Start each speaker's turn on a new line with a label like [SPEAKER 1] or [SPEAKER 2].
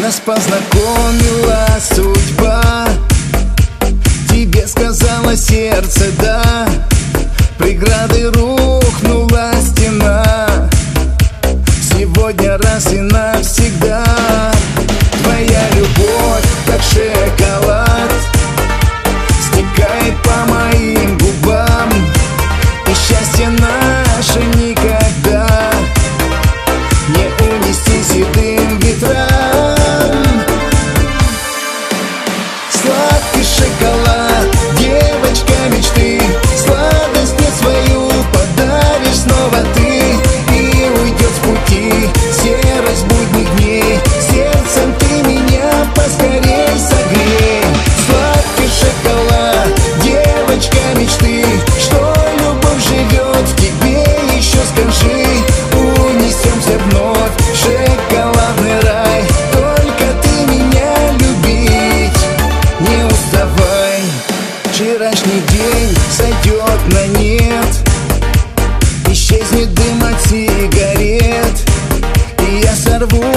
[SPEAKER 1] Нас познакомила судьба, тебе сказала сердце да. Преграды рухнула стена, сегодня раз и навсегда. Твоя любовь, как шоколад, стекает по моим губам, и счастье наше никогда не унести седым ветрам. Сладкий шоколад, девочка мечты, сладость мне свою подаришь снова ты, и уйдет с пути серость будних дней. Сердцем ты меня поскорей согрей. Сладкий шоколад, девочка мечты, что любовь живет в тебе, еще скажи. Унесемся вновь в шоколадный рай, только ты меня любить не уставай. Вчерашний день сойдет на нет, исчезнет дым от сигарет, и я сорву